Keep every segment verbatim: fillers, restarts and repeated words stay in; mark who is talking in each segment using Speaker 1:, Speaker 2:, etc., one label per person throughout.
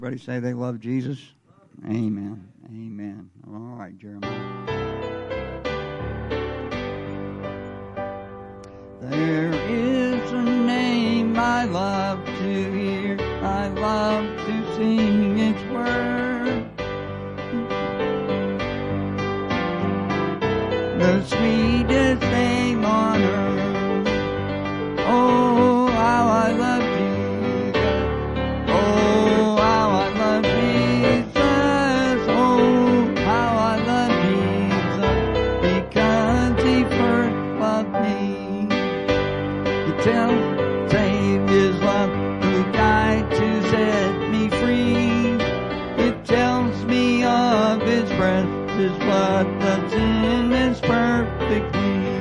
Speaker 1: Everybody say they love Jesus? Amen. Amen. All right, Jeremiah. There is a name I love to hear. I love to sing its word. The sweetest name on earth. Oh, how I love Jesus. Oh, how I love Jesus. Oh, how I love Jesus. Because he first loved me. He tells, save his love, who died to set me free. It tells me of his breath, his blood that's in his perfect me.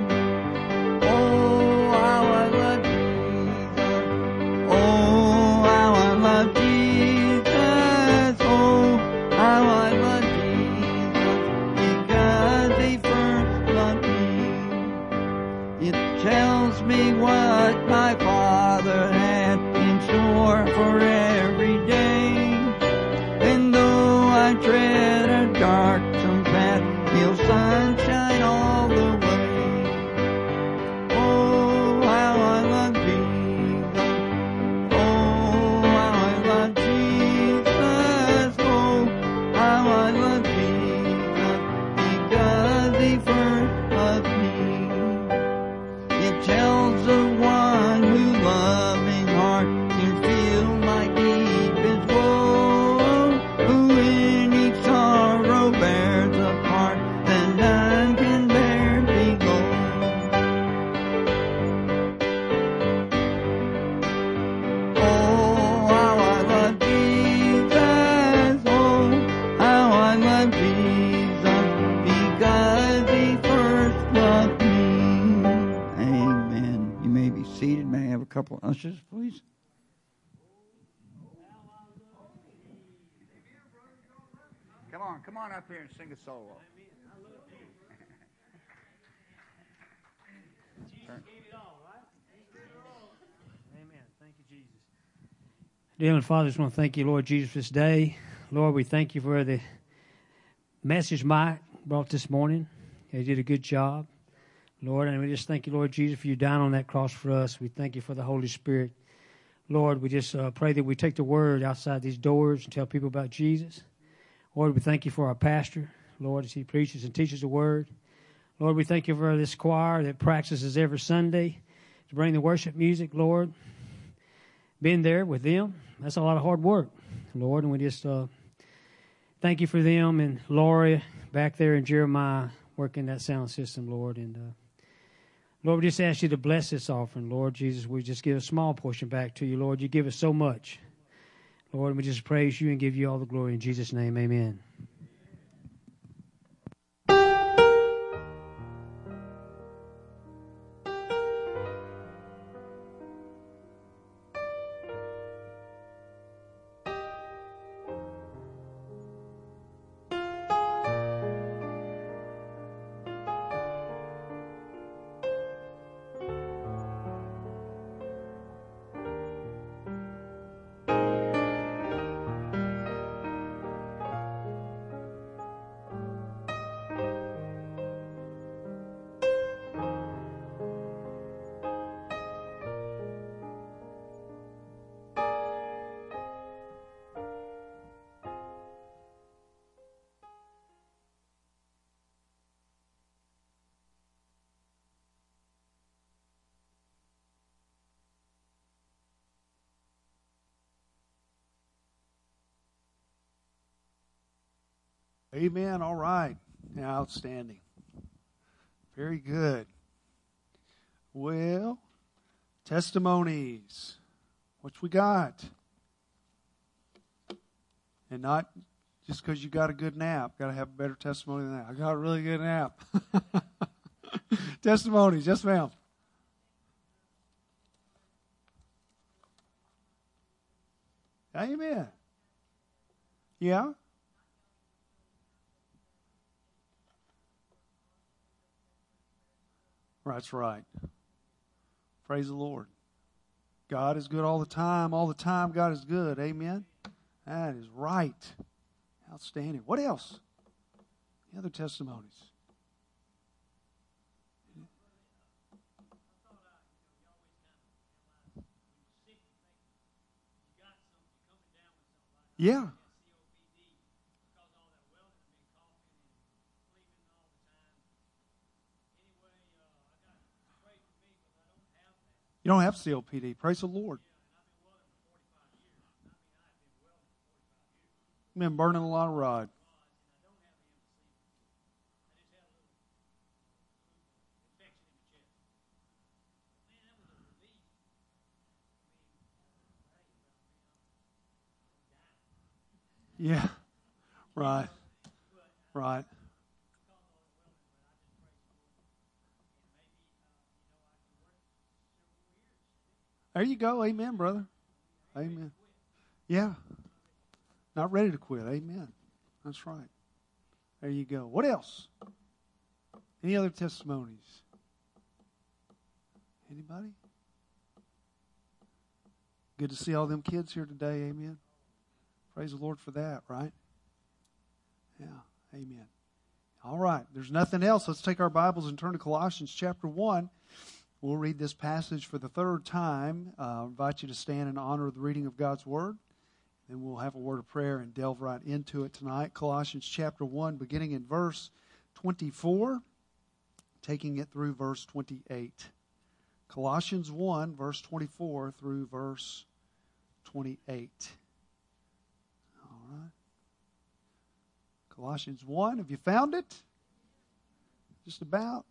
Speaker 1: Oh, how I love Jesus. Oh, how I love Jesus. Oh, how I love Jesus. Because he first loved me. It tells me what my Father had in store for every day. And though I tread a darksome path, he'll sunshine all the way. Oh, how I love Jesus. Oh, how I love Jesus. Oh, how I love Jesus. Because he first loved me. It tells of one who loving heart can feel my deepest woe, who in each sorrow bears a part that none can bear below. Oh, how I love Jesus. Oh, how I love Jesus. Because he first loved me. Amen. You may be seated. May I have a couple of ushers, please? Come on, come on up here and sing a solo.
Speaker 2: Jesus gave it all, right? Amen. Thank you, Jesus. Dear Heavenly Father, I just want to thank you, Lord Jesus, for this day. Lord, we thank you for the message Mike brought this morning. He did a good job, Lord, and we just thank you, Lord Jesus, for you dying on that cross for us. We thank you for the Holy Spirit. Lord, we just uh, pray that we take the word outside these doors and tell people about Jesus. Lord, we thank you for our pastor, Lord, as he preaches and teaches the word. Lord, we thank you for this choir that practices every Sunday to bring the worship music, Lord. Being there with them, that's a lot of hard work, Lord, and we just uh, thank you for them and Laura back there and Jeremiah working that sound system, Lord. And uh, Lord, we just ask you to bless this offering, Lord Jesus. We just give a small portion back to you, Lord. You give us so much. Lord, we just praise you and give you all the glory in Jesus' name. Amen.
Speaker 3: Amen. All right. Outstanding. Very good. Well, testimonies. What we got? And not just because you got a good nap. Got to have a better testimony than that. I got a really good nap. Testimonies. Yes, ma'am. Amen. Yeah? That's right. Praise the Lord. God is good all the time. All the time, God is good. Amen. That is right. Outstanding. What else? Any other testimonies? Yeah. You don't have C O P D. Praise the Lord. I've been burning a lot of rod. Yeah. Right. Right. There you go. Amen, brother. Amen. Yeah. Not ready to quit. Amen. That's right. There you go. What else? Any other testimonies? Anybody? Good to see all them kids here today. Amen. Praise the Lord for that, right? Yeah. Amen. All right. There's nothing else. Let's take our Bibles and turn to Colossians chapter one. We'll read this passage for the third time. Uh, I invite you to stand in honor of the reading of God's Word. Then we'll have a word of prayer and delve right into it tonight. Colossians chapter one, beginning in verse twenty-four, taking it through verse twenty-eight. Colossians one, verse twenty-four through verse twenty-eight. All right. Colossians one, have you found it? Just about.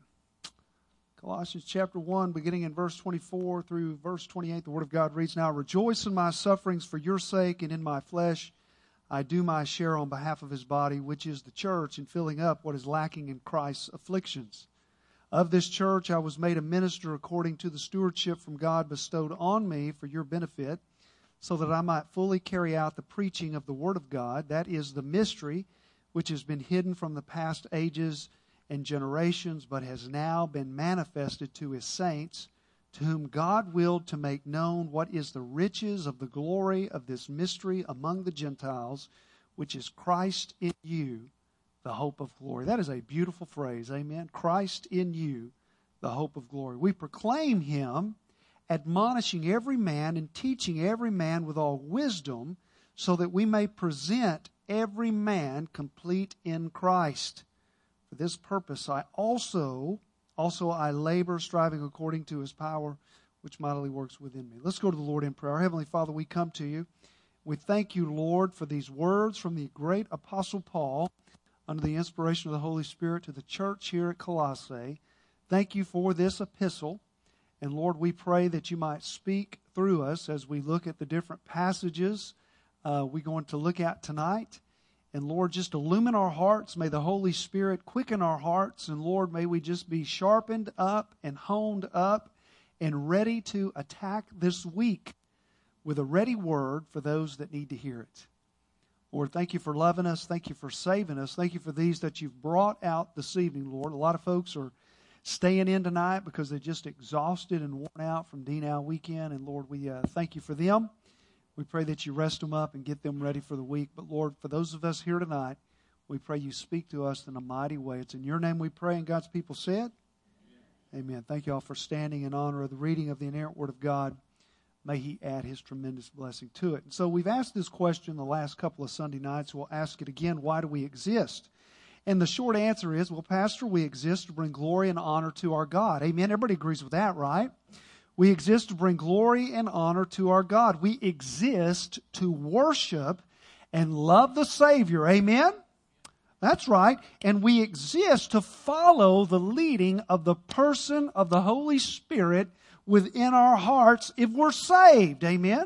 Speaker 3: Colossians chapter one, beginning in verse twenty-four through verse twenty-eight, the Word of God reads, "Now rejoice in my sufferings for your sake, and in my flesh I do my share on behalf of His body, which is the church, in filling up what is lacking in Christ's afflictions. Of this church I was made a minister according to the stewardship from God bestowed on me for your benefit, so that I might fully carry out the preaching of the Word of God, that is the mystery which has been hidden from the past ages and generations, but has now been manifested to His saints, to whom God willed to make known what is the riches of the glory of this mystery among the Gentiles, which is Christ in you, the hope of glory." That is a beautiful phrase, amen. Christ in you, the hope of glory. "We proclaim Him, admonishing every man and teaching every man with all wisdom, so that we may present every man complete in Christ. For this purpose I also, also I labor, striving according to His power, which mightily works within me." Let's go to the Lord in prayer. Our Heavenly Father, we come to You. We thank You, Lord, for these words from the great Apostle Paul, under the inspiration of the Holy Spirit, to the church here at Colossae. Thank You for this epistle. And Lord, we pray that You might speak through us as we look at the different passages uh, we're going to look at tonight. And Lord, just illumine our hearts. May the Holy Spirit quicken our hearts. And Lord, may we just be sharpened up and honed up and ready to attack this week with a ready word for those that need to hear it. Lord, thank You for loving us. Thank You for saving us. Thank You for these that You've brought out this evening, Lord. A lot of folks are staying in tonight because they're just exhausted and worn out from D Now weekend. And Lord, we uh, thank You for them. We pray that You rest them up and get them ready for the week. But Lord, for those of us here tonight, we pray You speak to us in a mighty way. It's in Your name we pray, and God's people said, Amen. Amen. Thank you all for standing in honor of the reading of the inerrant Word of God. May He add His tremendous blessing to it. And so we've asked this question the last couple of Sunday nights. We'll ask it again. Why do we exist? And the short answer is, well, Pastor, we exist to bring glory and honor to our God. Amen. Everybody agrees with that, right? We exist to bring glory and honor to our God. We exist to worship and love the Savior. Amen? That's right. And we exist to follow the leading of the person of the Holy Spirit within our hearts if we're saved. Amen?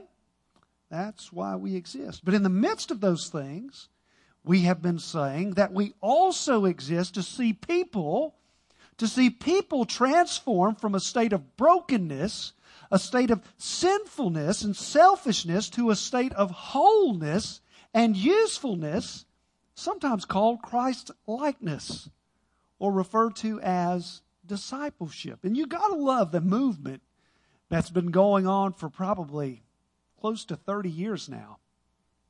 Speaker 3: That's why we exist. But in the midst of those things, we have been saying that we also exist to see people To see people transform from a state of brokenness, a state of sinfulness and selfishness, to a state of wholeness and usefulness, sometimes called Christ-likeness, or referred to as discipleship. And you got to love the movement that's been going on for probably close to thirty years now.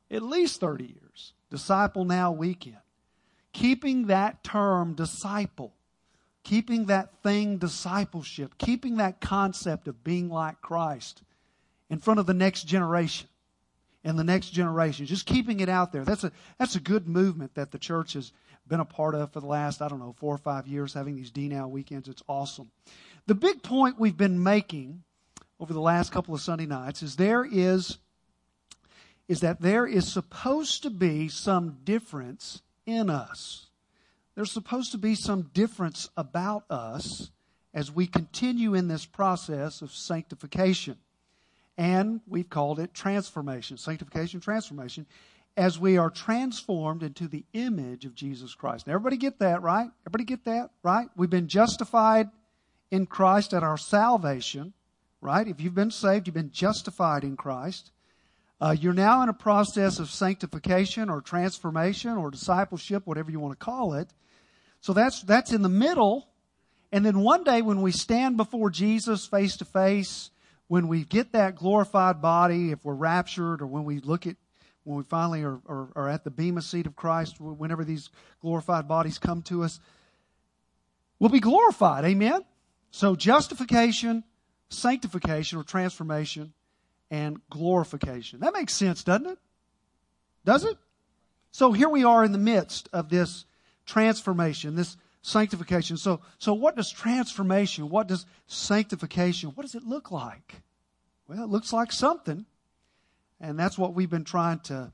Speaker 3: At least thirty years. Disciple Now Weekend. Keeping that term disciple. Keeping that thing discipleship. Keeping that concept of being like Christ in front of the next generation. And the next generation. Just keeping it out there. That's a, that's a good movement that the church has been a part of for the last, I don't know, four or five years, having these D Now weekends. It's awesome. The big point we've been making over the last couple of Sunday nights is there is, is that there is supposed to be some difference in us. There's supposed to be some difference about us as we continue in this process of sanctification. And we've called it transformation, sanctification, transformation, as we are transformed into the image of Jesus Christ. Now, everybody get that, right? Everybody get that, right? We've been justified in Christ at our salvation, right? If you've been saved, you've been justified in Christ. Uh, you're now in a process of sanctification or transformation or discipleship, whatever you want to call it. So that's that's in the middle. And then one day when we stand before Jesus face to face, when we get that glorified body, if we're raptured, or when we look at, when we finally are, are, are at the bema seat of Christ, whenever these glorified bodies come to us, we'll be glorified. Amen? So justification, sanctification or transformation, and glorification. That makes sense, doesn't it? Does it? So here we are in the midst of this transformation, this sanctification. So, so what does transformation, what does sanctification, what does it look like? Well, it looks like something. And that's what we've been trying to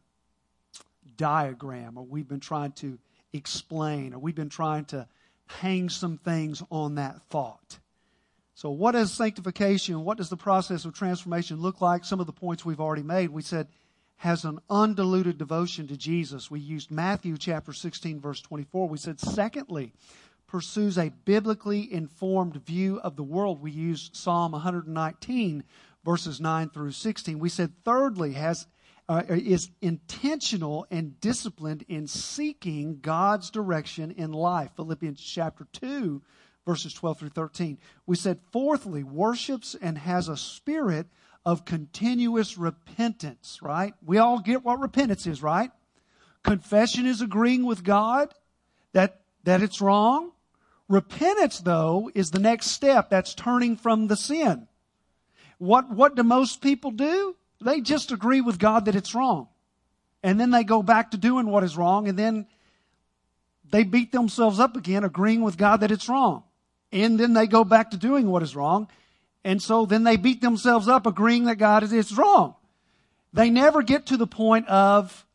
Speaker 3: diagram, or we've been trying to explain, or we've been trying to hang some things on that thought. So what is sanctification? What does the process of transformation look like? Some of the points we've already made. We said, has an undiluted devotion to Jesus. We used Matthew chapter sixteen, verse twenty-four. We said, secondly, pursues a biblically informed view of the world. We used Psalm one nineteen, verses nine through sixteen. We said, thirdly, has uh, is intentional and disciplined in seeking God's direction in life. Philippians chapter two, verses twelve through thirteen. We said, fourthly, worships and has a spirit of continuous repentance, right? We all get what repentance is, right? Confession is agreeing with God that, that it's wrong. Repentance, though, is the next step. That's turning from the sin. What, what do most people do? They just agree with God that it's wrong. And then they go back to doing what is wrong, and then they beat themselves up again, agreeing with God that it's wrong. And then they go back to doing what is wrong. And so then they beat themselves up, agreeing that God is it's wrong. They never get to the point of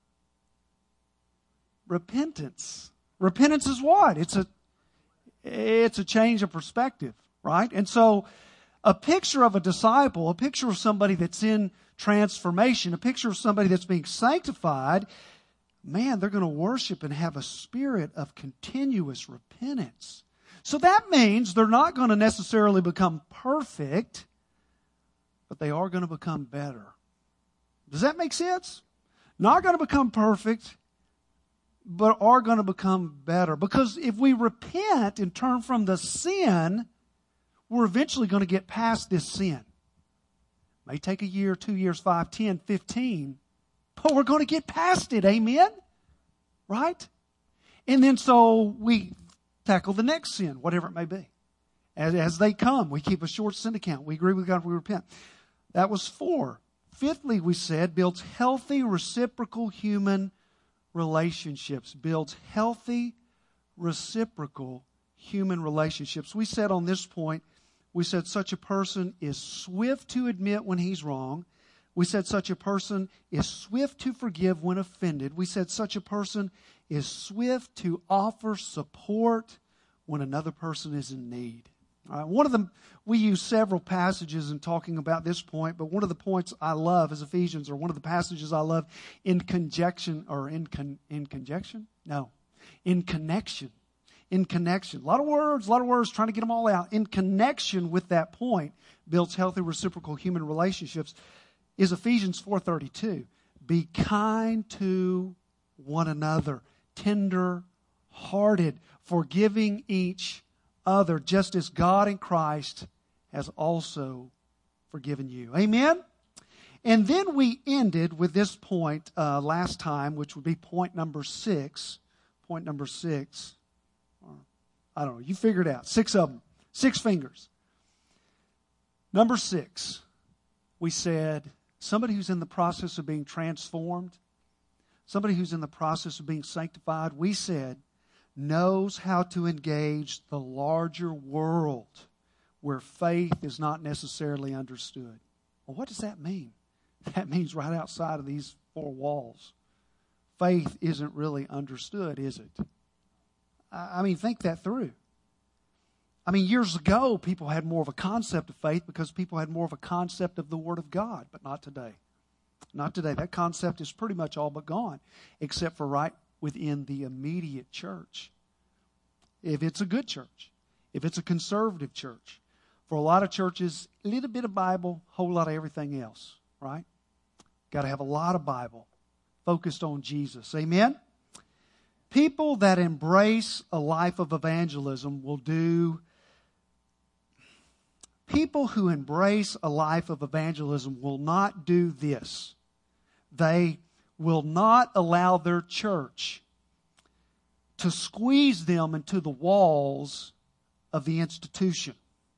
Speaker 3: repentance. Repentance is what? It's a, it's a change of perspective, right? And so a picture of a disciple, a picture of somebody that's in transformation, a picture of somebody that's being sanctified, man, they're going to worship and have a spirit of continuous repentance. So that means they're not going to necessarily become perfect, but they are going to become better. Does that make sense? Not going to become perfect, but are going to become better. Because if we repent and turn from the sin, we're eventually going to get past this sin. It may take a year, two years, five, ten, fifteen, but we're going to get past it. Amen? Right? And then so we tackle the next sin, whatever it may be. As, as they come, we keep a short sin account. We agree with God, we repent. That was four. Fifthly, we said, builds healthy, reciprocal human relationships. Builds healthy, reciprocal human relationships. We said on this point, we said such a person is swift to admit when he's wrong. We said such a person is swift to forgive when offended. We said such a person is swift to offer support when another person is in need. All right, one of them, we use several passages in talking about this point, but one of the points I love is Ephesians, or one of the passages I love in conjunction, or in con, in conjunction? No, in connection. In connection. A lot of words, a lot of words, trying to get them all out. In connection with that point, builds healthy reciprocal human relationships, is Ephesians four thirty-two. Be kind to one another, tender-hearted, forgiving each other, just as God in Christ has also forgiven you. Amen? And then we ended with this point uh, last time, which would be point number six. Point number six. Or, I don't know. You figure it out. Six of them. Six fingers. Number six, we said somebody who's in the process of being transformed, somebody who's in the process of being sanctified, we said, knows how to engage the larger world where faith is not necessarily understood. Well, what does that mean? That means right outside of these four walls, faith isn't really understood, is it? I mean, think that through. I mean, years ago, people had more of a concept of faith because people had more of a concept of the Word of God, but not today. Not today. That concept is pretty much all but gone, except for right within the immediate church. If it's a good church, if it's a conservative church. For a lot of churches, a little bit of Bible, a whole lot of everything else, right? Got to have a lot of Bible focused on Jesus. Amen? People that embrace a life of evangelism will do... People who embrace a life of evangelism will not do this. They will not allow their church to squeeze them into the walls of the institution.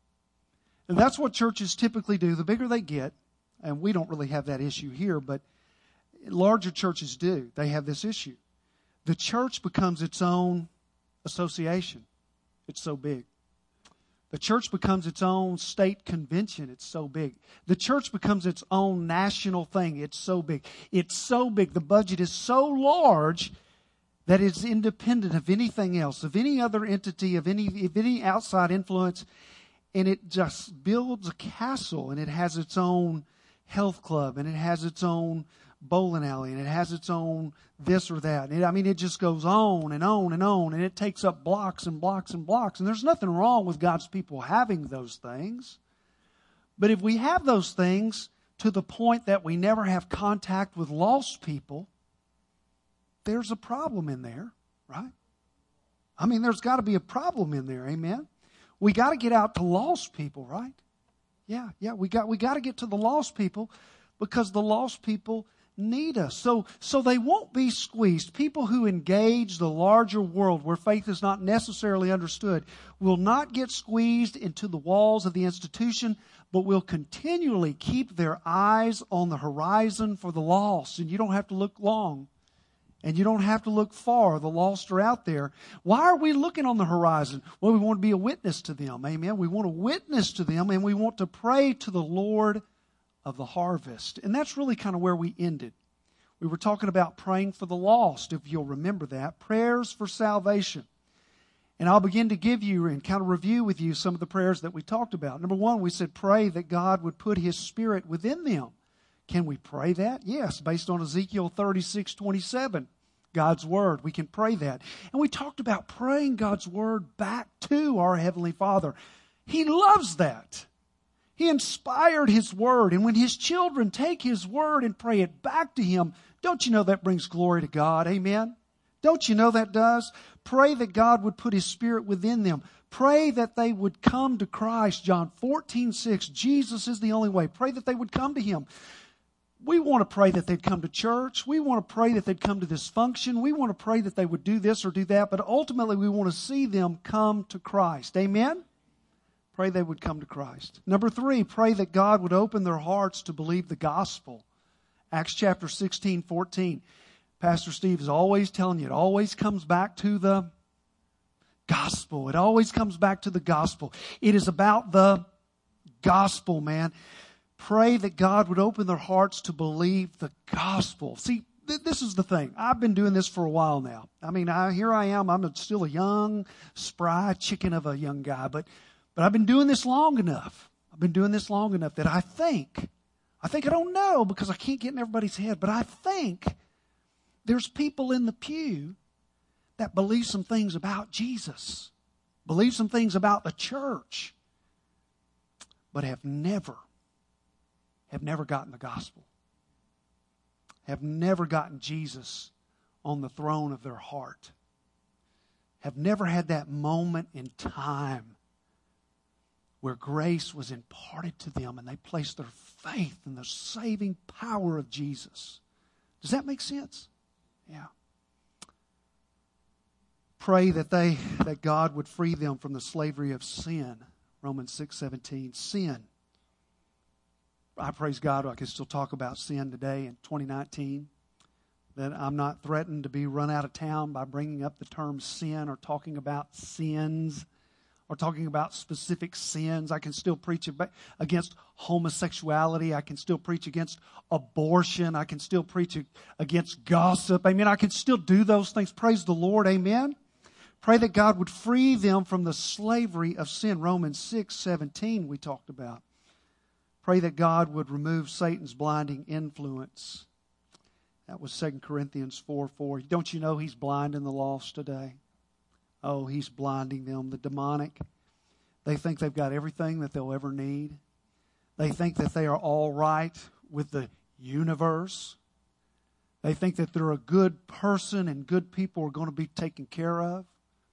Speaker 3: And that's what churches typically do. The bigger they get, and we don't really have that issue here, but larger churches do. They have this issue. The church becomes its own association. It's so big. The church becomes its own state convention. It's so big. The church becomes its own national thing. It's so big. It's so big. The budget is so large that it's independent of anything else, of any other entity, of any, of any outside influence. And it just builds a castle, and it has its own health club, and it has its own bowling alley, and it has its own this or that. And it, I mean, it just goes on and on and on, and it takes up blocks and blocks and blocks. And there's nothing wrong with God's people having those things. But if we have those things to the point that we never have contact with lost people, there's a problem in there, right? I mean, there's got to be a problem in there, amen? We got to get out to lost people, right? Yeah, yeah, we got we got to get to the lost people because the lost people need us. So, so they won't be squeezed. People who engage the larger world where faith is not necessarily understood will not get squeezed into the walls of the institution, but will continually keep their eyes on the horizon for the lost. And you don't have to look long. And you don't have to look far. The lost are out there. Why are we looking on the horizon? Well, we want to be a witness to them. Amen. We want to witness to them, and we want to pray to the Lord of the harvest. And that's really kind of where we ended. We were talking about praying for the lost, if you'll remember that. Prayers for salvation. And I'll begin to give you and kind of review with you some of the prayers that we talked about. Number one, we said pray that God would put His Spirit within them. Can we pray that? Yes, based on Ezekiel thirty-six twenty-seven, God's Word. We can pray that. And we talked about praying God's Word back to our Heavenly Father. He loves that. He inspired His Word. And when His children take His Word and pray it back to Him, don't you know that brings glory to God? Amen? Don't you know that does? Pray that God would put His Spirit within them. Pray that they would come to Christ. John fourteen six, Jesus is the only way. Pray that they would come to Him. We want to pray that they'd come to church. We want to pray that they'd come to this function. We want to pray that they would do this or do that. But ultimately, we want to see them come to Christ. Amen? Pray they would come to Christ. Number three, pray that God would open their hearts to believe the gospel. Acts chapter sixteen fourteen. Pastor Steve is always telling you, it always comes back to the gospel. It always comes back to the gospel. It is about the gospel, man. Pray that God would open their hearts to believe the gospel. See, th- this is the thing. I've been doing this for a while now. I mean, I, here I am. I'm a, still a young, spry chicken of a young guy. But, but I've been doing this long enough. I've been doing this long enough that I think, I think I don't know because I can't get in everybody's head, but I think there's people in the pew that believe some things about Jesus, believe some things about the church, but have never have never gotten the gospel, have never gotten Jesus on the throne of their heart, have never had that moment in time where grace was imparted to them and they placed their faith in the saving power of Jesus. Does that make sense? Yeah. Pray that they that God would free them from the slavery of sin. Romans six seventeen. Sin. I praise God I can still talk about sin today in twenty nineteen. That I'm not threatened to be run out of town by bringing up the term sin or talking about sins or talking about specific sins. I can still preach against homosexuality. I can still preach against abortion. I can still preach against gossip. Amen. I can still do those things. Praise the Lord. Amen. Pray that God would free them from the slavery of sin. Romans six seventeen we talked about. Pray that God would remove Satan's blinding influence. That was Second Corinthians four four. Don't you know he's blinding the lost today? Oh, he's blinding them. The demonic. They think they've got everything that they'll ever need. They think that they are all right with the universe. They think that they're a good person and good people are going to be taken care of.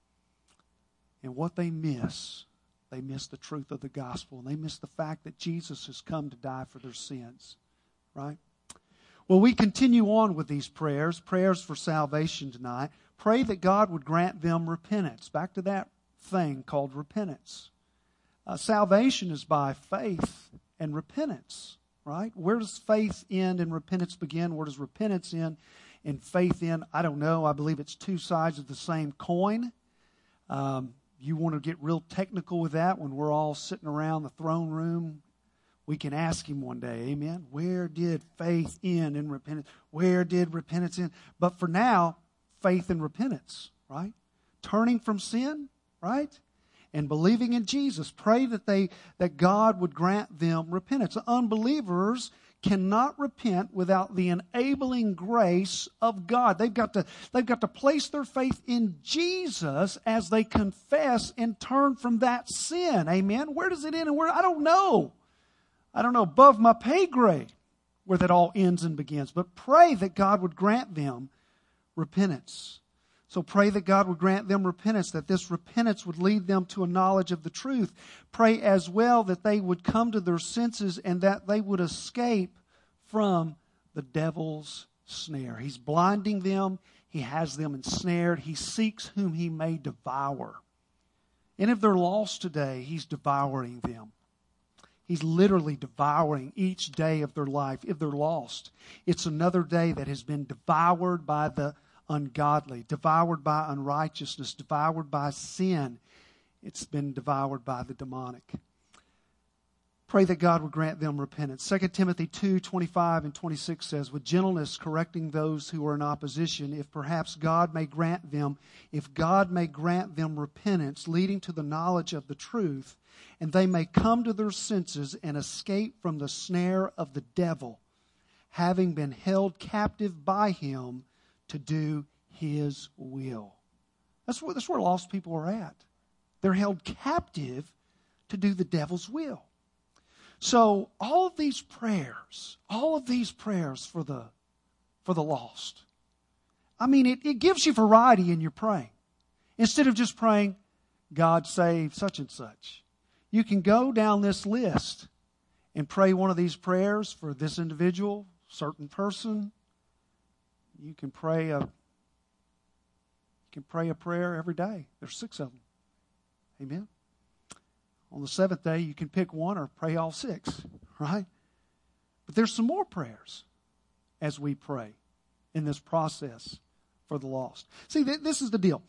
Speaker 3: And what they miss, they miss the truth of the gospel. And they miss the fact that Jesus has come to die for their sins. Right? Well, we continue on with these prayers, prayers for salvation tonight. Pray that God would grant them repentance. Back to that thing called repentance. Uh, salvation is by faith and repentance, right? Where does faith end and repentance begin? Where does repentance end and faith end? I don't know. I believe it's two sides of the same coin. Um, you want to get real technical with that when we're all sitting around the throne room. We can ask him one day, amen, where did faith end and repentance? Where did repentance end? But for now, faith and repentance, right? Turning from sin, right? And believing in Jesus. Pray that they that God would grant them repentance. Unbelievers cannot repent without the enabling grace of God. They've got to, they've got to place their faith in Jesus as they confess and turn from that sin. Amen. Where does it end and where? I don't know. I don't know, above my pay grade where that all ends and begins. But pray that God would grant them repentance. So pray that God would grant them repentance, that this repentance would lead them to a knowledge of the truth. Pray as well that they would come to their senses and that they would escape from the devil's snare. He's blinding them. He has them ensnared. He seeks whom he may devour. And if they're lost today, he's devouring them. He's literally devouring each day of their life. If they're lost, it's another day that has been devoured by the ungodly, devoured by unrighteousness, devoured by sin. It's been devoured by the demonic. Pray that God would grant them repentance. Second Timothy two twenty-five and twenty-six says, with gentleness correcting those who are in opposition, if perhaps God may grant them, if God may grant them repentance, leading to the knowledge of the truth, and they may come to their senses and escape from the snare of the devil, having been held captive by him to do his will. That's where, that's where lost people are at. They're held captive to do the devil's will. So all of these prayers, all of these prayers for the for the lost, I mean, it, it gives you variety in your praying. Instead of just praying, God save such and such, you can go down this list and pray one of these prayers for this individual, certain person. You can pray a you can pray a prayer every day. There's six of them. Amen. On the seventh day, you can pick one or pray all six, right? But there's some more prayers as we pray in this process for the lost. See, th- this is the deal.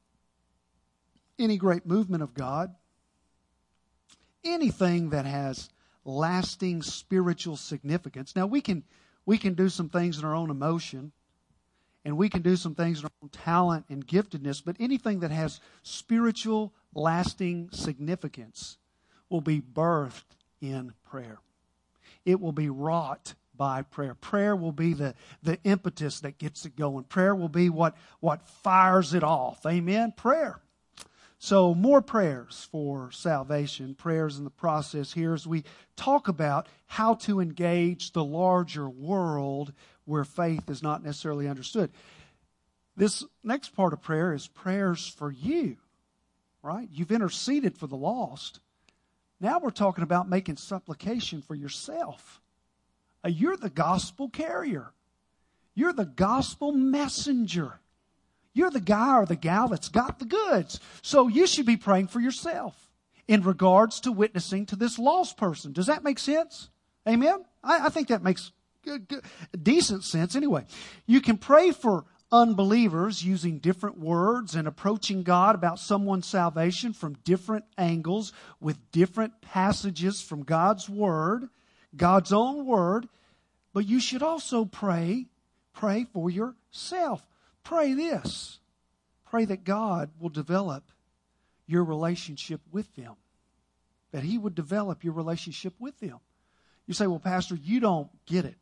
Speaker 3: Any great movement of God, anything that has lasting spiritual significance. Now, we can we can do some things in our own emotion, and we can do some things in our own talent and giftedness, but anything that has spiritual, lasting significance will be birthed in prayer. It will be wrought by prayer. Prayer will be the, the impetus that gets it going. Prayer will be what, what fires it off. Amen? Prayer. So more prayers for salvation, prayers in the process here as we talk about how to engage the larger world where faith is not necessarily understood. This next part of prayer is prayers for you, right? You've interceded for the lost. Now we're talking about making supplication for yourself. Uh, you're the gospel carrier. You're the gospel messenger. You're the guy or the gal that's got the goods. So you should be praying for yourself in regards to witnessing to this lost person. Does that make sense? Amen? I, I think that makes good, good, decent sense anyway. You can pray for unbelievers using different words and approaching God about someone's salvation from different angles with different passages from God's Word, God's own Word. But you should also pray, pray for yourself. Pray this. Pray that God will develop your relationship with them. That He would develop your relationship with them. You say, well, Pastor, you don't get it.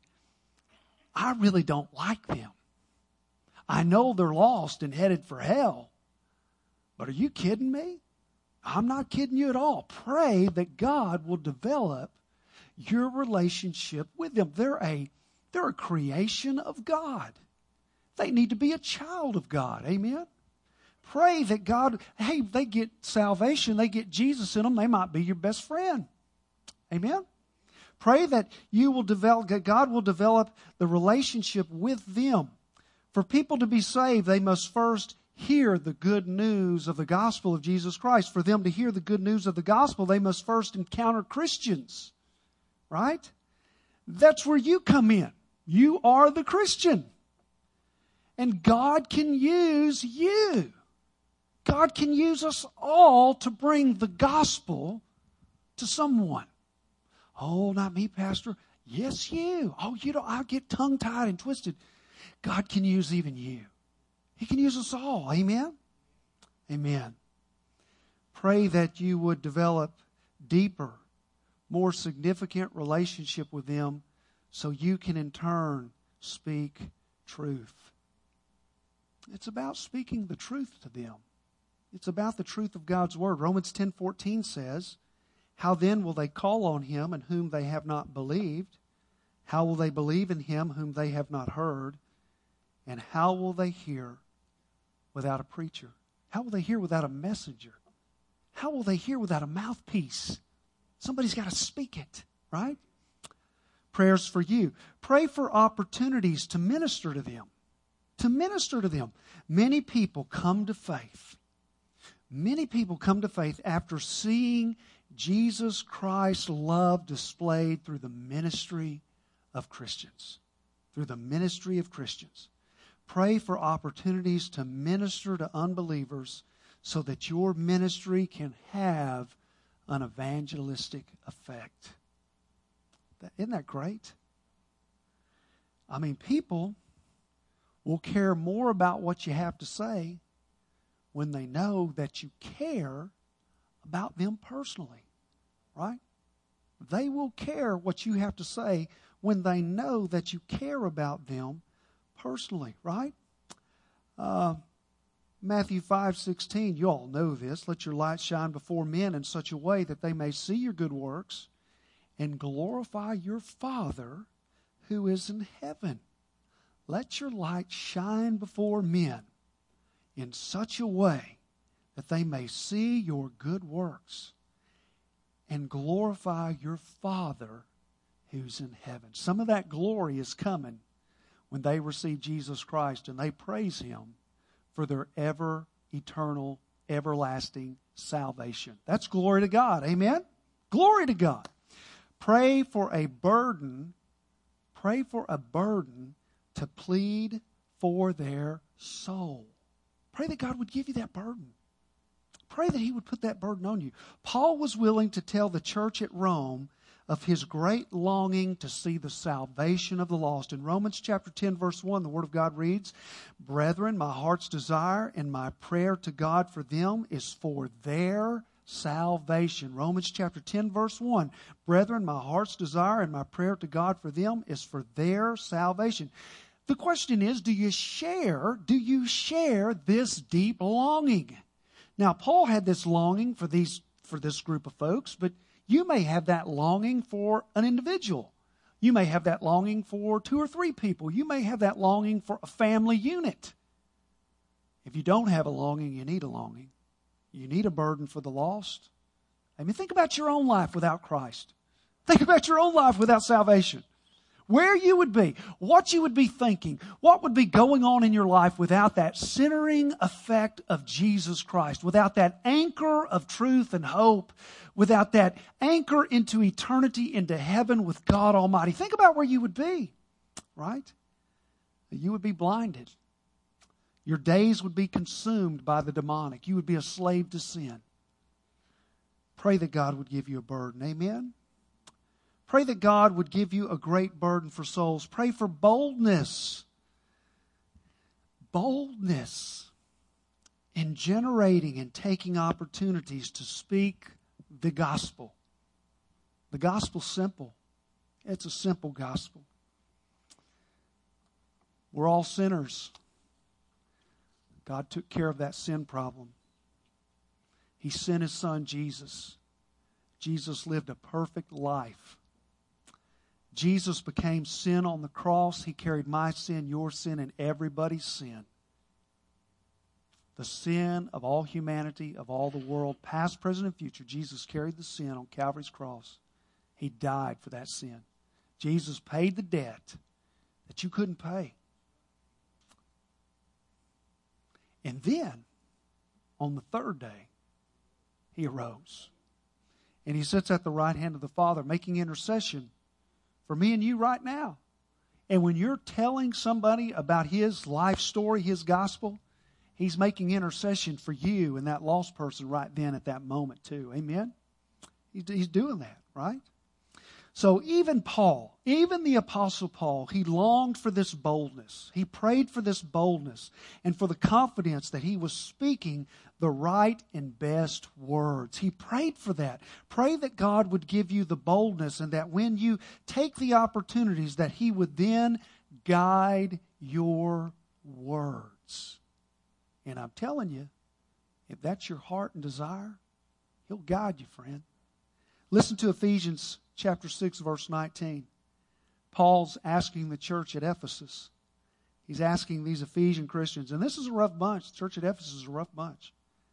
Speaker 3: I really don't like them. I know they're lost and headed for hell. But are you kidding me? I'm not kidding you at all. Pray that God will develop your relationship with them. They're a, they're a creation of God. They need to be a child of God. Amen? Pray that God, hey, they get salvation, they get Jesus in them, they might be your best friend. Amen? Pray that you will develop, that God will develop the relationship with them. For people to be saved, they must first hear the good news of the gospel of Jesus Christ. For them to hear the good news of the gospel, they must first encounter Christians. Right? That's where you come in. You are the Christian. And God can use you. God can use us all to bring the gospel to someone. Oh, not me, Pastor. Yes, you. Oh, you don't. I get tongue-tied and twisted. God can use even you. He can use us all. Amen? Amen. Pray that you would develop deeper, more significant relationship with them so you can in turn speak truth. It's about speaking the truth to them. It's about the truth of God's Word. Romans ten fourteen says, how then will they call on Him in whom they have not believed? How will they believe in Him whom they have not heard? And how will they hear without a preacher? How will they hear without a messenger? How will they hear without a mouthpiece? Somebody's got to speak it, right? Prayers for you. Pray for opportunities to minister to them. To minister to them. Many people come to faith. Many people come to faith after seeing Jesus Christ's love displayed through the ministry of Christians. Through the ministry of Christians. Pray for opportunities to minister to unbelievers so that your ministry can have an evangelistic effect. Isn't that great? I mean, people will care more about what you have to say when they know that you care about them personally, right? They will care what you have to say when they know that you care about them personally, right? Uh, Matthew five sixteen, you all know this. Let your light shine before men in such a way that they may see your good works and glorify your Father who is in heaven. Let your light shine before men in such a way that they may see your good works and glorify your Father who's in heaven. Some of that glory is coming when they receive Jesus Christ and they praise Him for their ever eternal, everlasting salvation. That's glory to God. Amen? Glory to God. Pray for a burden. Pray for a burden to plead for their soul. Pray that God would give you that burden. Pray that He would put that burden on you. Paul was willing to tell the church at Rome of his great longing to see the salvation of the lost. In Romans chapter ten, verse one, the Word of God reads, Brethren, my heart's desire and my prayer to God for them is for their salvation. Romans chapter ten, verse one, Brethren, my heart's desire and my prayer to God for them is for their salvation. The question is, do you share, do you share this deep longing? Now, Paul had this longing for these, for this group of folks, but you may have that longing for an individual. You may have that longing for two or three people. You may have that longing for a family unit. If you don't have a longing, you need a longing. You need a burden for the lost. I mean, think about your own life without Christ. Think about your own life without salvation. Where you would be, what you would be thinking, what would be going on in your life without that centering effect of Jesus Christ, without that anchor of truth and hope, without that anchor into eternity, into heaven with God Almighty. Think about where you would be, right? You would be blinded. Your days would be consumed by the demonic. You would be a slave to sin. Pray that God would give you a burden. Amen? Pray that God would give you a great burden for souls. Pray for boldness. Boldness in generating and taking opportunities to speak the gospel. The gospel's simple. It's a simple gospel. We're all sinners. God took care of that sin problem. He sent His Son, Jesus. Jesus lived a perfect life. Jesus became sin on the cross. He carried my sin, your sin, and everybody's sin. The sin of all humanity, of all the world, past, present, and future. Jesus carried the sin on Calvary's cross. He died for that sin. Jesus paid the debt that you couldn't pay. And then, on the third day, He arose. And He sits at the right hand of the Father, making intercession for me and you right now. And when you're telling somebody about His life story, His gospel, He's making intercession for you and that lost person right then at that moment too. Amen? He's, he's doing that, right? So even Paul, even the Apostle Paul, he longed for this boldness. He prayed for this boldness and for the confidence that he was speaking the right and best words. He prayed for that. Pray that God would give you the boldness and that when you take the opportunities that He would then guide your words. And I'm telling you, if that's your heart and desire, He'll guide you, friend. Listen to Ephesians chapter six, verse nineteen. Paul's asking the church at Ephesus. He's asking these Ephesian Christians, and this is a rough bunch. The church at Ephesus is a rough bunch.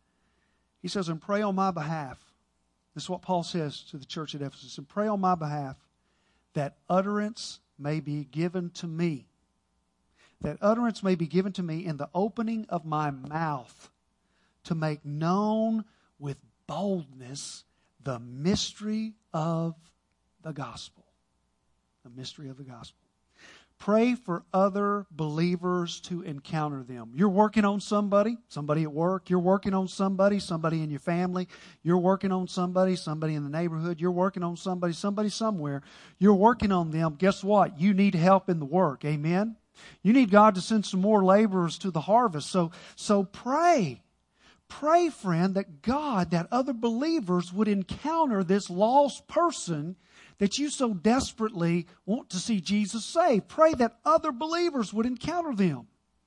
Speaker 3: He says, and pray on my behalf. This is what Paul says to the church at Ephesus. And pray on my behalf that utterance may be given to me. That utterance may be given to me in the opening of my mouth to make known with boldness the mystery of the gospel. The mystery of the gospel. Pray for other believers to encounter them. You're working on somebody, somebody at work. You're working on somebody, somebody in your family. You're working on somebody, somebody in the neighborhood. You're working on somebody, somebody somewhere. You're working on them. Guess what? You need help in the work. Amen? You need God to send some more laborers to the harvest. So, so pray. Pray, friend, that God, that other believers would encounter this lost person that you so desperately want to see Jesus save. Pray that other believers would encounter them.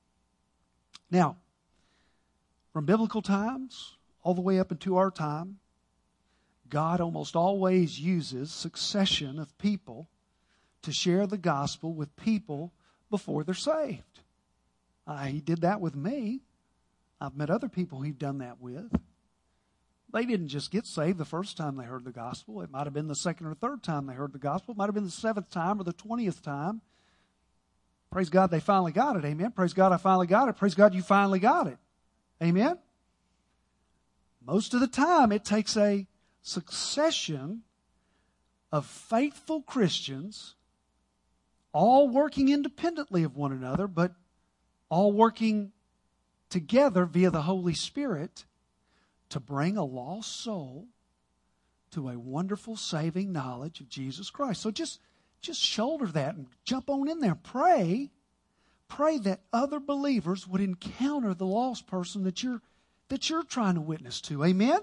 Speaker 3: Now, from biblical times all the way up into our time, God almost always uses succession of people to share the gospel with people before they're saved. Uh, he did that with me. I've met other people He's done that with. They didn't just get saved the first time they heard the gospel. It might have been the second or third time they heard the gospel. It might have been the seventh time or the twentieth time. Praise God, they finally got it. Amen. Praise God, I finally got it. Praise God, you finally got it. Amen. Most of the time, it takes a succession of faithful Christians, all working independently of one another, but all working together via the Holy Spirit to bring a lost soul to a wonderful saving knowledge of Jesus Christ. So just, just shoulder that and jump on in there. Pray, pray that other believers would encounter the lost person that you're, that you're trying to witness to. Amen?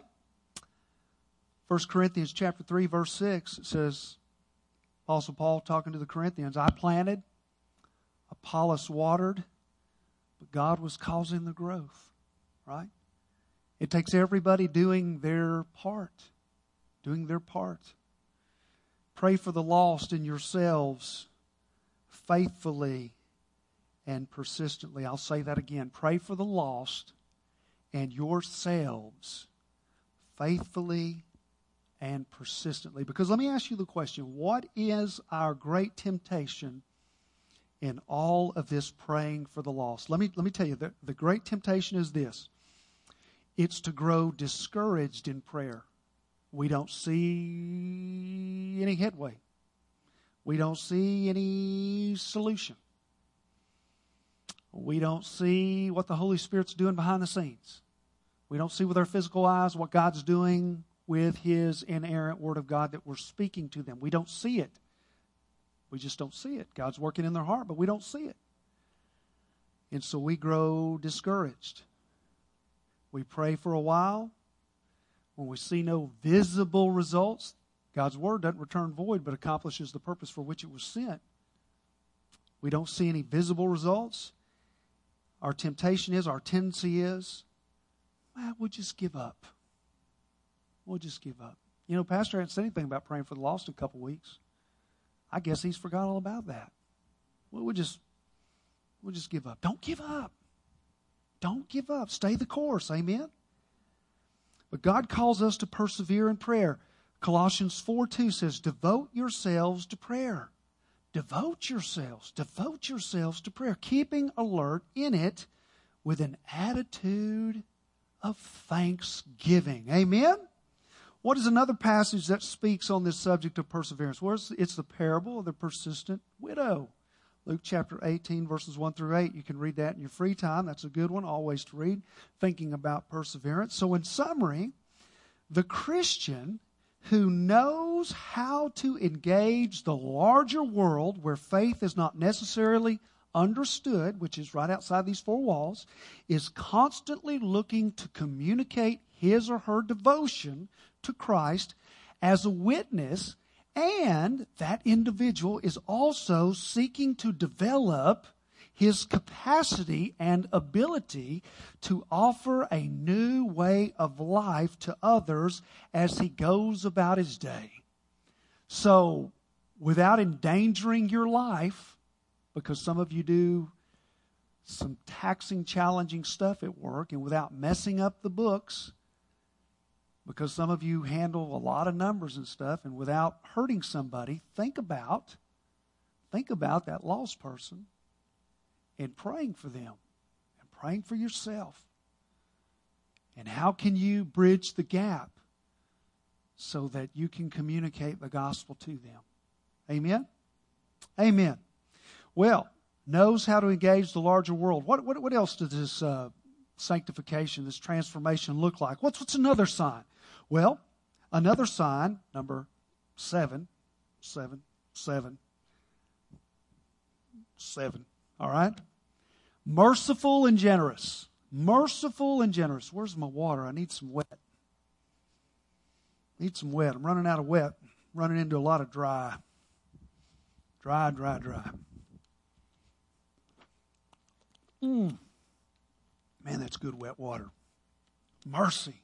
Speaker 3: First Corinthians chapter three, verse six, it says, Apostle Paul talking to the Corinthians, I planted, Apollos watered, but God was causing the growth. Right? It takes everybody doing their part. Doing their part. Pray for the lost in yourselves faithfully and persistently. I'll say that again. Pray for the lost and yourselves faithfully and persistently. Because let me ask you the question, what is our great temptation in all of this praying for the lost? Let me, let me tell you, the, the great temptation is this. It's to grow discouraged in prayer. We don't see any headway. We don't see any solution. We don't see what the Holy Spirit's doing behind the scenes. We don't see with our physical eyes what God's doing with His inerrant Word of God that we're speaking to them. We don't see it. We just don't see it. God's working in their heart, but we don't see it. And so we grow discouraged. We pray for a while. When we see no visible results, God's Word doesn't return void, but accomplishes the purpose for which it was sent. We don't see any visible results. Our temptation is, our tendency is, well, we'll just give up. We'll just give up. You know, Pastor hasn't said anything about praying for the lost in a couple weeks. I guess he's forgot all about that. Well, we'll just, we'll just give up. Don't give up. Don't give up. Stay the course. Amen? But God calls us to persevere in prayer. Colossians four two says, devote yourselves to prayer. Devote yourselves. Devote yourselves to prayer. Keeping alert in it with an attitude of thanksgiving. Amen? What is another passage that speaks on this subject of perseverance? Well, it's the parable of the persistent widow. Luke chapter eighteen, verses one through eight. You can read that in your free time. That's a good one, always to read, thinking about perseverance. So in summary, the Christian who knows how to engage the larger world where faith is not necessarily understood, which is right outside these four walls, is constantly looking to communicate his or her devotion to Christ as a witness, and that individual is also seeking to develop his capacity and ability to offer a new way of life to others as he goes about his day. So, without endangering your life, because some of you do some taxing, challenging stuff at work, and without messing up the books, because some of you handle a lot of numbers and stuff, and without hurting somebody, think about, think about that lost person and praying for them and praying for yourself. And how can you bridge the gap so that you can communicate the gospel to them? Amen? Amen. Well, knows how to engage the larger world. What, what, what else does this uh, sanctification, this transformation look like? What's, what's another sign? Well, another sign, number seven, seven, seven, seven, all right? Merciful and generous. Merciful and generous. Where's my water? I need some wet. Need some wet. I'm running out of wet. I'm running into a lot of dry. Dry, dry, dry. Mm. Man, that's good wet water. Mercy.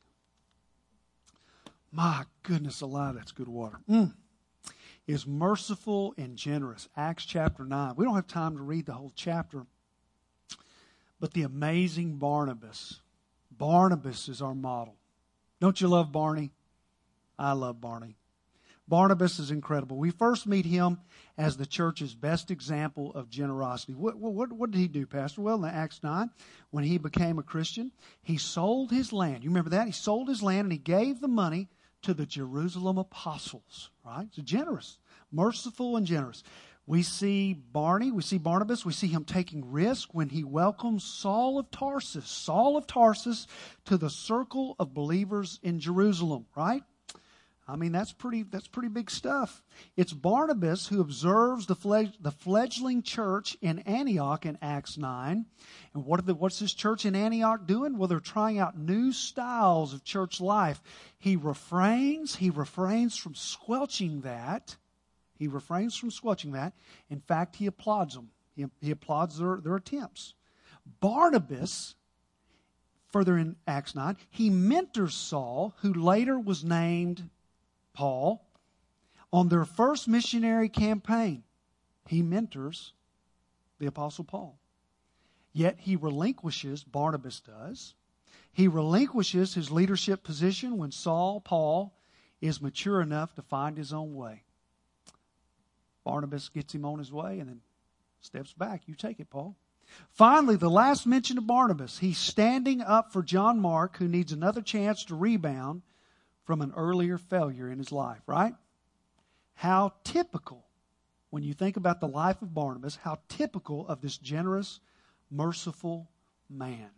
Speaker 3: My goodness alive, that's good water. Mm. Is merciful and generous. Acts chapter nine. We don't have time to read the whole chapter. But the amazing Barnabas. Barnabas is our model. Don't you love Barney? I love Barney. Barnabas is incredible. We first meet him as the church's best example of generosity. What, what, what did he do, Pastor? Well, in Acts nine, when he became a Christian, he sold his land. You remember that? He sold his land and he gave the money to the Jerusalem apostles, right? So generous, merciful and generous. We see Barney, we see Barnabas, we see him taking risk when he welcomes Saul of Tarsus, Saul of Tarsus to the circle of believers in Jerusalem, right? I mean, that's pretty, that's pretty big stuff. It's Barnabas who observes the, fledg- the fledgling church in Antioch in Acts nine. And what are the, what's this church in Antioch doing? Well, they're trying out new styles of church life. He refrains, he refrains from squelching that. He refrains from squelching that. In fact, he applauds them. He, he applauds their, their attempts. Barnabas, further in Acts nine, he mentors Saul, who later was named Paul, on their first missionary campaign. He mentors the Apostle Paul. Yet he relinquishes, Barnabas does, he relinquishes his leadership position when Saul, Paul, is mature enough to find his own way. Barnabas gets him on his way and then steps back. You take it, Paul. Finally, the last mention of Barnabas. He's standing up for John Mark, who needs another chance to rebound from an earlier failure in his life, right? How typical, when you think about the life of Barnabas, how typical of this generous, merciful man.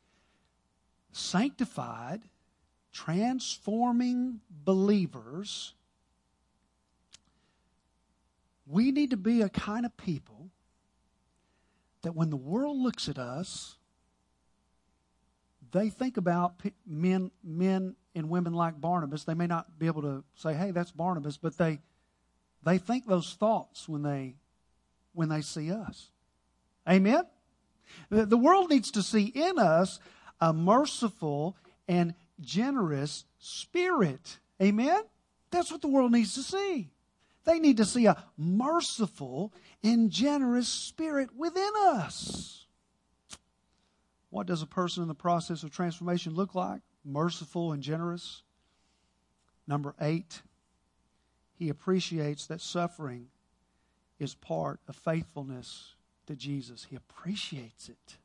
Speaker 3: Sanctified, transforming believers. We need to be a kind of people that when the world looks at us, they think about men, men and women like Barnabas. They may not be able to say, "Hey, that's Barnabas," but they they think those thoughts when they when they see us. Amen? The, the world needs to see in us a merciful and generous spirit. Amen? That's what the world needs to see. They need to see a merciful and generous spirit within us. What does a person in the process of transformation look like? Merciful and generous. Number eight, he appreciates that suffering is part of faithfulness to Jesus. He appreciates it.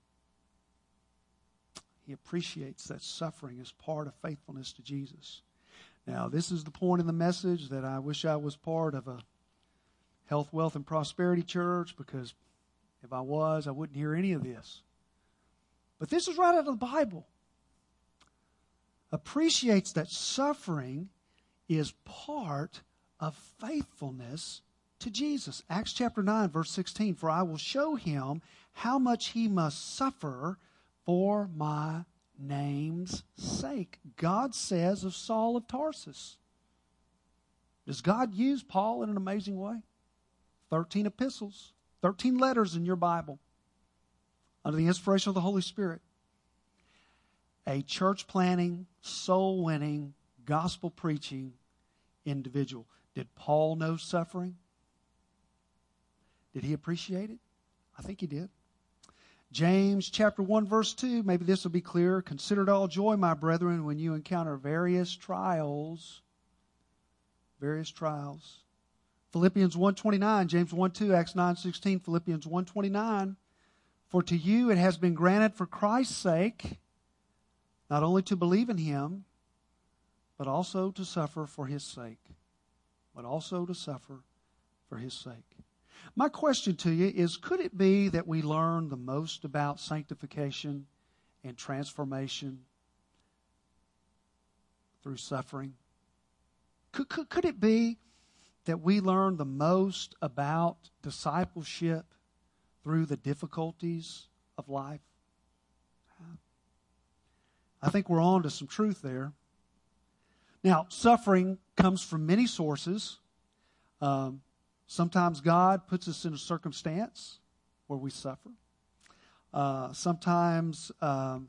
Speaker 3: He appreciates that suffering is part of faithfulness to Jesus. Now, this is the point in the message that I wish I was part of a health, wealth, and prosperity church, because if I was, I wouldn't hear any of this. But this is right out of the Bible. Appreciates that suffering is part of faithfulness to Jesus. Acts chapter nine, verse sixteen, "For I will show him how much he must suffer for my name's sake." God says of Saul of Tarsus. Does God use Paul in an amazing way? Thirteen epistles, thirteen letters in your Bible under the inspiration of the Holy Spirit. A church planting, soul winning, gospel preaching individual. Did Paul know suffering? Did he appreciate it? I think he did. James chapter one, verse two, maybe this will be clear. "Consider it all joy, my brethren, when you encounter various trials." Various trials. Philippians one twenty-nine, James one two, Acts nine sixteen, Philippians one twenty-nine. "For to you it has been granted for Christ's sake, not only to believe in him, but also to suffer for his sake." But also to suffer for his sake. My question to you is, could it be that we learn the most about sanctification and transformation through suffering? Could, could, could it be that we learn the most about discipleship through the difficulties of life? I think we're on to some truth there. Now, suffering comes from many sources. Um, sometimes God puts us in a circumstance where we suffer. Uh, sometimes um,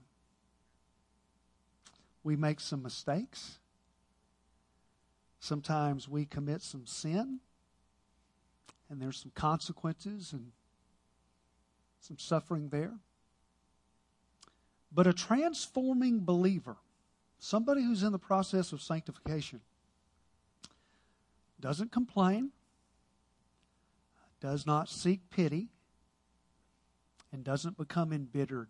Speaker 3: we make some mistakes. Sometimes we commit some sin, and there's some consequences and some suffering there. But a transforming believer, somebody who's in the process of sanctification, doesn't complain, does not seek pity, and doesn't become embittered.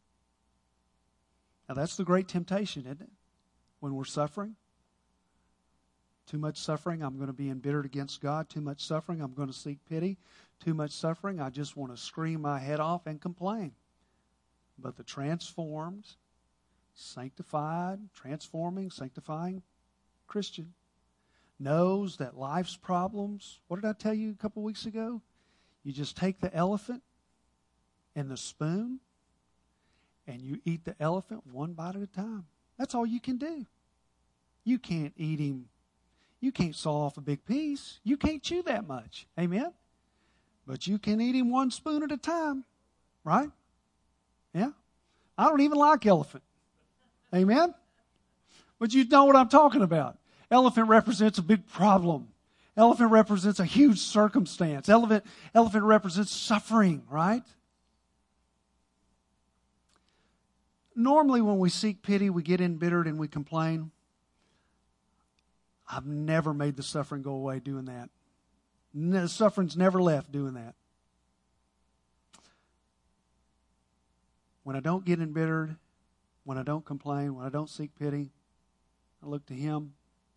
Speaker 3: Now that's the great temptation, isn't it? When we're suffering. Too much suffering, I'm going to be embittered against God. Too much suffering, I'm going to seek pity. Too much suffering, I just want to scream my head off and complain. But the transformed, sanctified, transforming, sanctifying Christian knows that life's problems, what did I tell you a couple weeks ago? You just take the elephant and the spoon and you eat the elephant one bite at a time. That's all you can do. You can't eat him. You can't saw off a big piece. You can't chew that much. Amen? But you can eat him one spoon at a time. Right? Yeah? I don't even like elephant. Amen? But you know what I'm talking about. Elephant represents a big problem. Elephant represents a huge circumstance. Elephant, elephant represents suffering, right? Normally when we seek pity, we get embittered and we complain. I've never made the suffering go away doing that. The suffering's never left doing that. When I don't get embittered, when I don't complain, when I don't seek pity, I look to Him.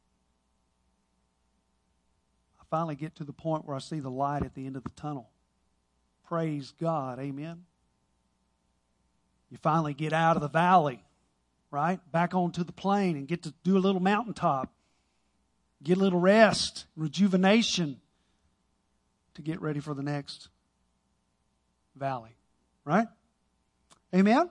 Speaker 3: I finally get to the point where I see the light at the end of the tunnel. Praise God. Amen. You finally get out of the valley, right? Back onto the plain and get to do a little mountaintop. Get a little rest, rejuvenation to get ready for the next valley, right? Amen?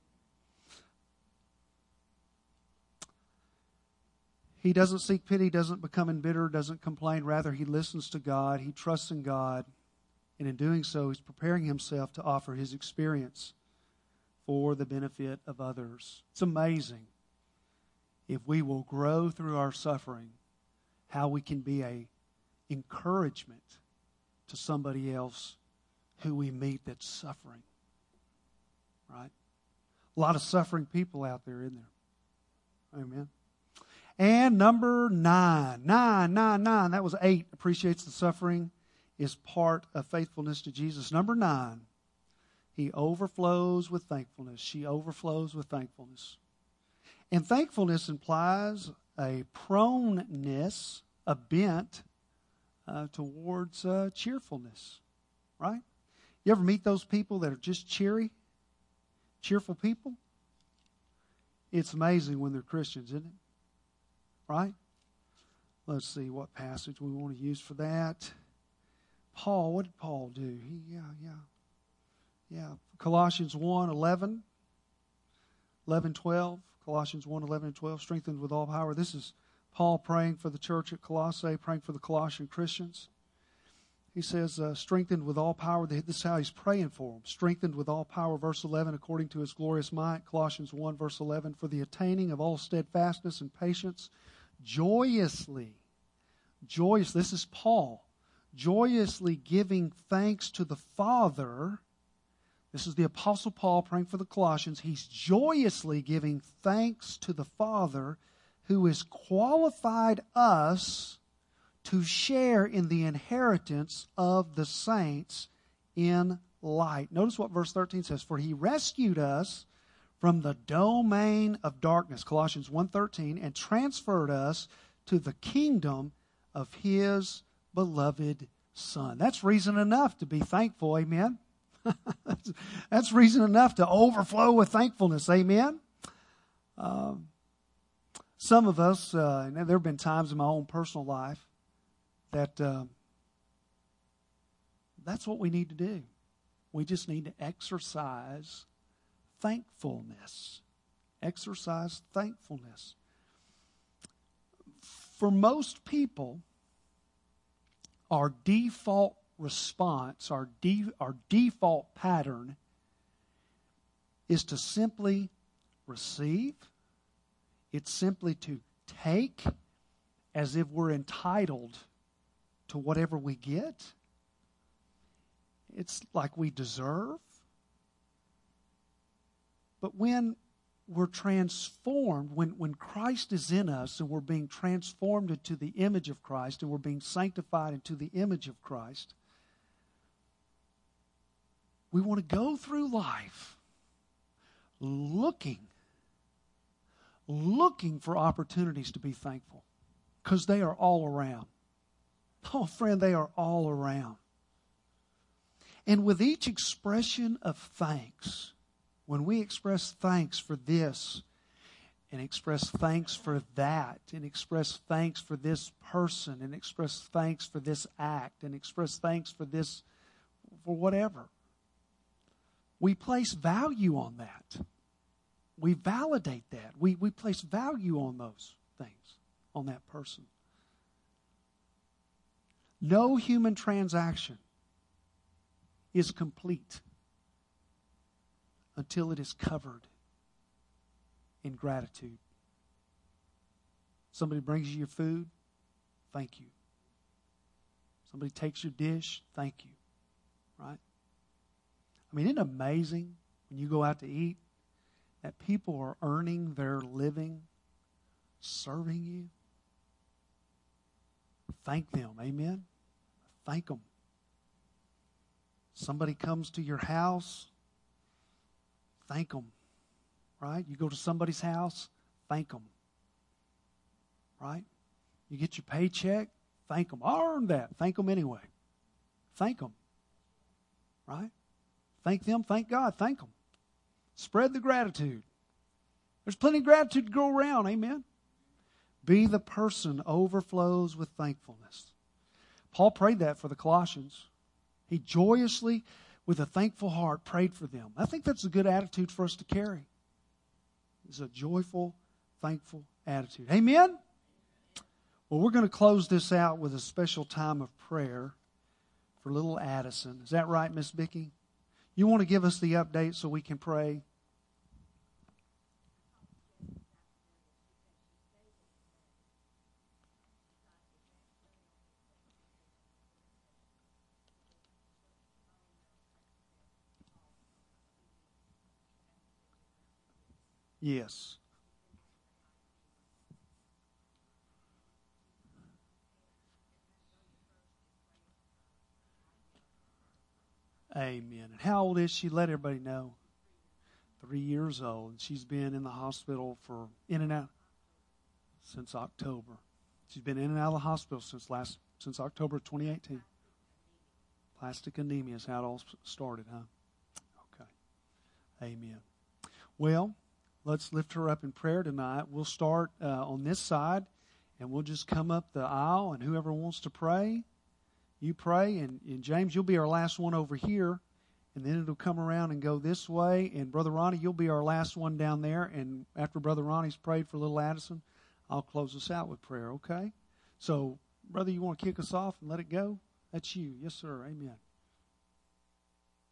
Speaker 3: He doesn't seek pity, doesn't become embittered, doesn't complain. Rather, he listens to God. He trusts in God. And in doing so, he's preparing himself to offer his experience for the benefit of others. It's amazing if we will grow through our suffering, how we can be a encouragement to somebody else who we meet that's suffering. Right? A lot of suffering people out there, isn't there? Amen. And number nine. Nine, nine, nine. That was eight. Appreciates the suffering is part of faithfulness to Jesus. Number nine. He overflows with thankfulness. She overflows with thankfulness. And thankfulness implies a proneness, a bent uh, towards uh, cheerfulness. Right? You ever meet those people that are just cheery? Cheerful people? It's amazing when they're Christians, isn't it? Right? Let's see what passage we want to use for that. Paul, what did Paul do? He, yeah, yeah. Yeah. Colossians one, eleven. eleven, twelve. Colossians one, eleven and twelve. Strengthened with all power. This is Paul praying for the church at Colossae, praying for the Colossian Christians. He says, uh, strengthened with all power. This is how he's praying for them. Strengthened with all power, verse eleven, according to his glorious might. Colossians one, verse eleven, for the attaining of all steadfastness and patience, joyously, joyous, this is Paul, joyously giving thanks to the Father. This is the Apostle Paul praying for the Colossians. He's joyously giving thanks to the Father who has qualified us to share in the inheritance of the saints in light. Notice what verse thirteen says. For he rescued us from the domain of darkness, Colossians one thirteen, and transferred us to the kingdom of his beloved Son. That's reason enough to be thankful, amen? that's, that's reason enough to overflow with thankfulness, amen? Um, some of us, uh, and there have been times in my own personal life, that uh, that's what we need to do. We just need to exercise thankfulness. Exercise thankfulness. For most people, our default response, our, de- our default pattern is to simply receive. It's simply to take as if we're entitled to whatever we get. It's like we deserve. But when we're transformed, when, when Christ is in us and we're being transformed into the image of Christ and we're being sanctified into the image of Christ, we want to go through life looking, looking for opportunities to be thankful, because they are all around. Oh, friend, they are all around. And with each expression of thanks, when we express thanks for this, and express thanks for that, and express thanks for this person, and express thanks for this act, and express thanks for this, for whatever, we place value on that. We validate that. We, we place value on those things, on that person. No human transaction is complete until it is covered in gratitude. Somebody brings you your food, thank you. Somebody takes your dish, thank you. Right? I mean, isn't it amazing when you go out to eat that people are earning their living serving you? Thank them. Amen. Thank them. Somebody comes to your house, thank them. Right? You go to somebody's house, thank them. Right? You get your paycheck, thank them. I earned that. Thank them anyway. Thank them. Right? Thank them. Thank God. Thank them. Spread the gratitude. There's plenty of gratitude to go around. Amen. Be the person overflows with thankfulness. Paul prayed that for the Colossians. He joyously, with a thankful heart, prayed for them. I think that's a good attitude for us to carry. It's a joyful, thankful attitude. Amen? Well, we're going to close this out with a special time of prayer for little Addison. Is that right, Miss Vicki? You want to give us the update so we can pray? Yes. Amen. And how old is she? Let everybody know. Three years old. And she's been in the hospital for in and out since October. She's been in and out of the hospital since last since October of twenty eighteen. Plastic anemia is how it all started, huh? Okay. Amen. Well, let's lift her up in prayer tonight. We'll start uh, on this side, and we'll just come up the aisle, and whoever wants to pray, you pray. And, and James, you'll be our last one over here, and then it'll come around and go this way. And Brother Ronnie, you'll be our last one down there. And after Brother Ronnie's prayed for little Addison, I'll close us out with prayer, okay? So, brother, you want to kick us off and let it go? That's you. Yes, sir. Amen.